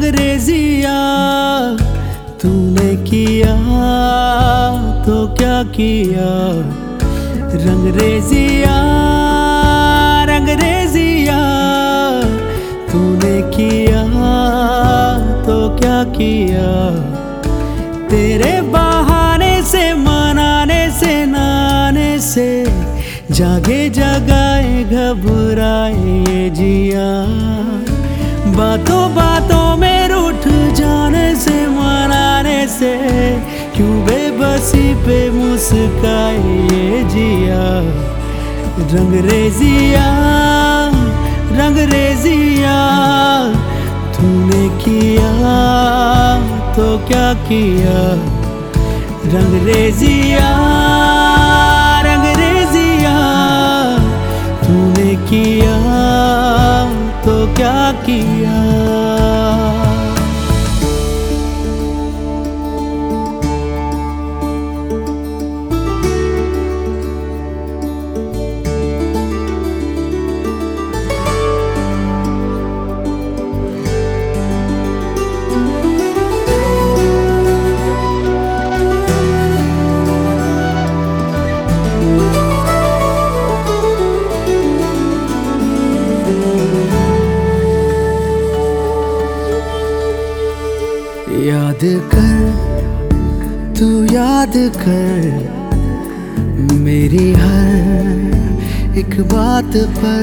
रंगरेजिया तूने किया तो क्या किया। रंगरेजिया रंगरेजिया तूने किया तो क्या किया। तेरे बहाने से मनाने से नाने से जागे जगाए घबराए ये जिया। बातों बातों में रूठ जाने से मनाने से क्यों बेबसी पे मुस्काए ये जिया। रंगरेजिया रंगरेजिया तूने किया तो क्या किया। रंगरेजिया रंगरेजिया तूने किया तो क्या किया। याद कर तू याद कर मेरी हर एक बात पर।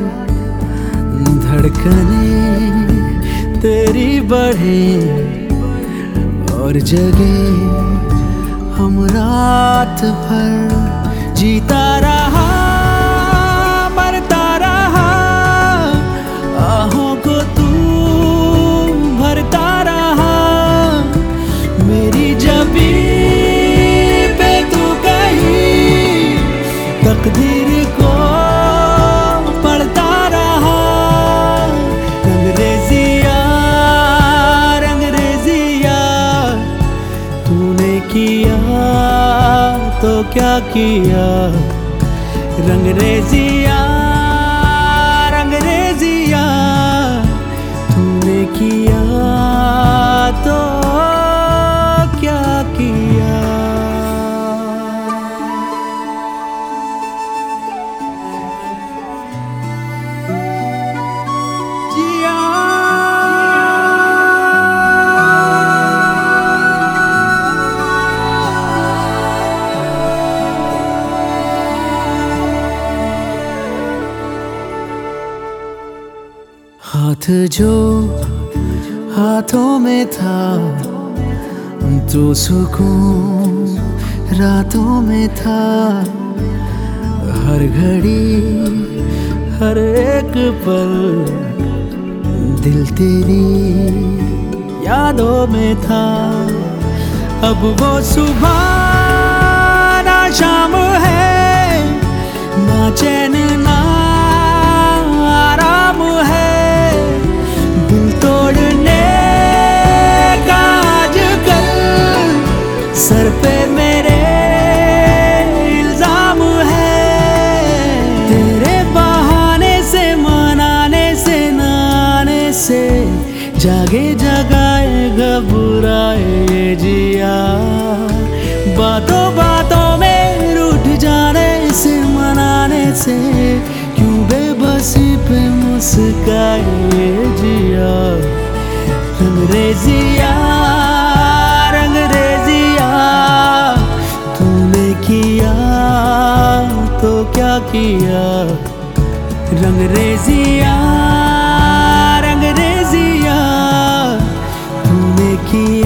धड़कने तेरी बढ़े और जगे हम रात भर। जीता रहा मरता रहा आहों को तू भरता रहा। मेरी जबी पे तू कहीं तकदीर को पढ़ता रहा। रंगरेजिया रंगरेजिया तूने किया तो क्या किया। रंगरेजिया रंगरेजिया तूने किया तो क्या किया। जिया हाथ जो हाथों में था तो सुकून रातों में था। हर घड़ी हर एक पल दिल तेरी यादों में था। अब वो सुबह ना शाम है ना चैन ना आराम है। दिल तोड़ने सर पे मेरे इल्जाम है। तेरे बहाने से मनाने से नाने से जागे जगाए घबराए जिया। बातों बातों में रूठ जाने से मनाने से क्यों बेबसी पे मुस्काए जिया। रंगरेजिया तूने किया तो क्या किया। रंगरेजिया रंगरेजिया तूने किया